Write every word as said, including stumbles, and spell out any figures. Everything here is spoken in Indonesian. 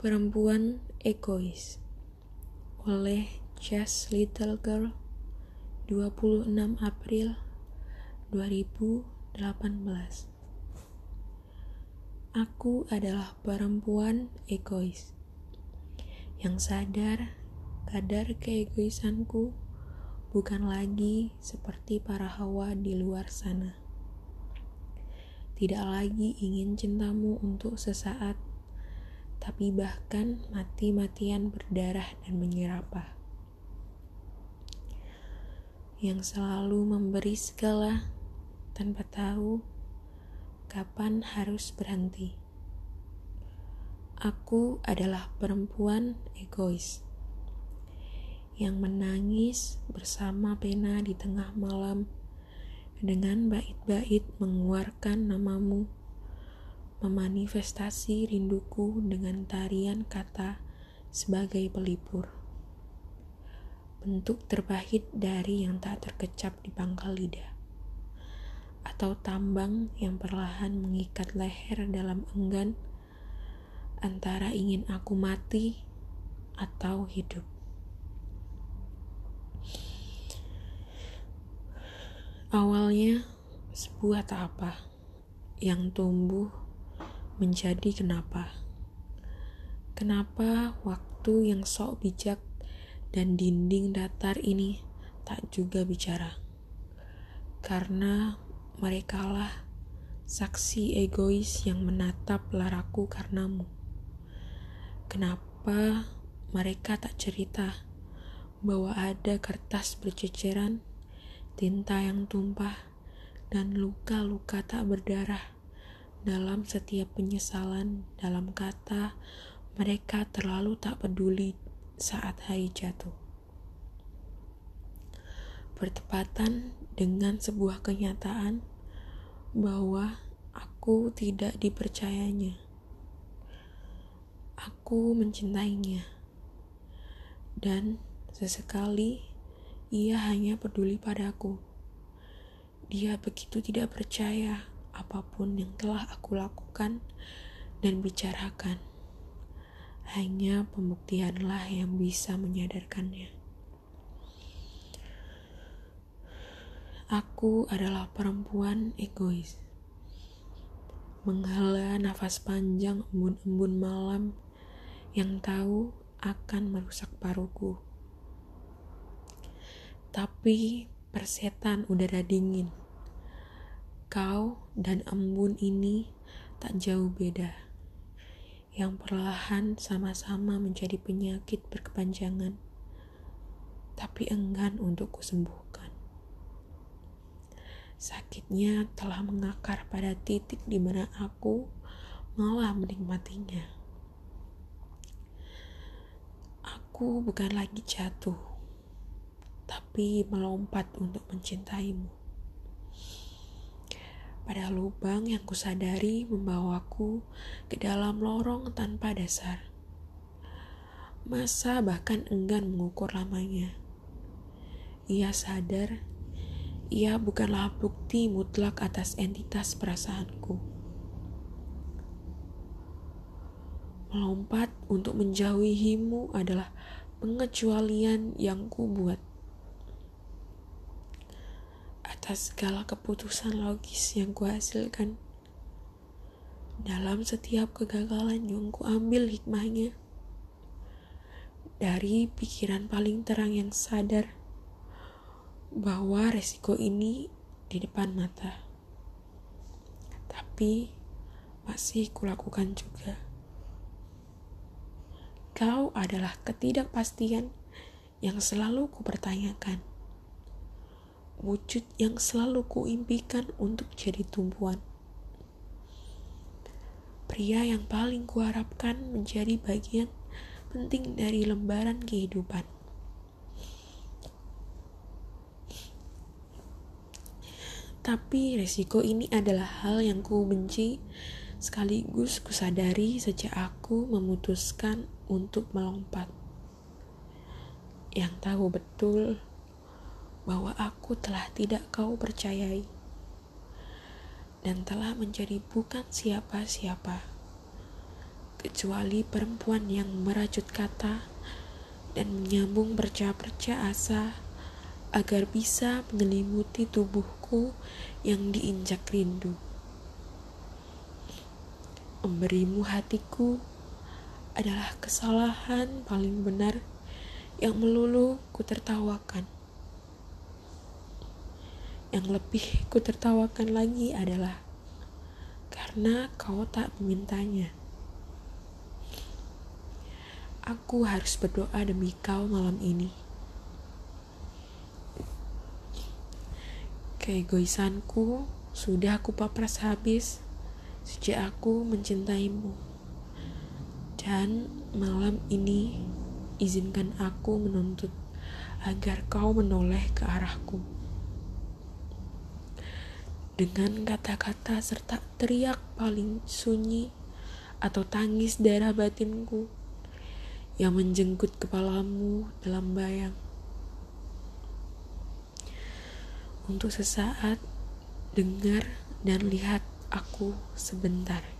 Perempuan Egois oleh Just Little Girl, dua puluh enam April dua ribu delapan belas. Aku adalah perempuan egois yang sadar kadar keegoisanku bukan lagi seperti para hawa di luar sana. Tidak lagi ingin cintamu untuk sesaat, tapi bahkan mati-matian berdarah dan menyerapah. Yang selalu memberi segala tanpa tahu kapan harus berhenti. Aku adalah perempuan egois yang menangis bersama pena di tengah malam dengan bait-bait mengeluarkan namamu, memanifestasi rinduku dengan tarian kata sebagai pelipur. Bentuk terpahit dari yang tak terkecap di pangkal lidah, atau tambang yang perlahan mengikat leher dalam enggan antara ingin aku mati atau hidup. Awalnya sebuah tak apa yang tumbuh menjadi kenapa. Kenapa waktu yang sok bijak dan dinding datar ini tak juga bicara? Karena merekalah saksi egois yang menatap laraku karenamu. Kenapa mereka tak cerita bahwa ada kertas berceceran, tinta yang tumpah, dan luka-luka tak berdarah dalam setiap penyesalan dalam kata mereka terlalu tak peduli saat hari jatuh. Bertepatan dengan sebuah kenyataan bahwa aku tidak dipercayanya. Aku mencintainya, dan sesekali ia hanya peduli padaku. Dia begitu tidak percaya apapun yang telah aku lakukan dan bicarakan. Hanya pembuktianlah yang bisa menyadarkannya. Aku adalah perempuan egois. Menghela nafas panjang embun-embun malam yang tahu akan merusak paruhku. Tapi persetan udara dingin. Kau dan embun ini tak jauh beda, yang perlahan sama-sama menjadi penyakit berkepanjangan, tapi enggan untuk kusembuhkan. Sakitnya telah mengakar pada titik di mana aku malah menikmatinya. Aku bukan lagi jatuh, tapi melompat untuk mencintaimu. Pada lubang yang kusadari membawaku ke dalam lorong tanpa dasar. Masa bahkan enggan mengukur lamanya. Ia sadar, ia bukanlah bukti mutlak atas entitas perasaanku. Melompat untuk menjauhimu adalah pengecualian yang kubuat atas segala keputusan logis yang kuhasilkan. Dalam setiap kegagalan yang kuambil hikmahnya dari pikiran paling terang yang sadar bahwa resiko ini di depan mata, tapi masih kulakukan juga. Kau adalah ketidakpastian yang selalu kupertanyakan, wujud yang selalu kuimpikan untuk jadi tumpuan. Pria yang paling kuharapkan menjadi bagian penting dari lembaran kehidupan. Tapi resiko ini adalah hal yang ku benci, sekaligus kusadari sejak aku memutuskan untuk melompat. Yang tahu betul bahwa aku telah tidak kau percayai dan telah menjadi bukan siapa-siapa kecuali perempuan yang merajut kata dan menyambung perca-perca asa agar bisa menyelimuti tubuhku yang diinjak rindu. Memberimu hatiku adalah kesalahan paling benar yang melulu ku tertawakan. Yang lebih ku tertawakan lagi adalah karena kau tak memintanya. Aku harus berdoa demi kau malam ini. Keegoisanku sudah aku papras habis sejak aku mencintaimu. Dan malam ini izinkan aku menuntut agar kau menoleh ke arahku. Dengan kata-kata serta teriak paling sunyi atau tangis darah batinku yang menjenggut kepalamu dalam bayang. Untuk sesaat dengar dan lihat aku sebentar.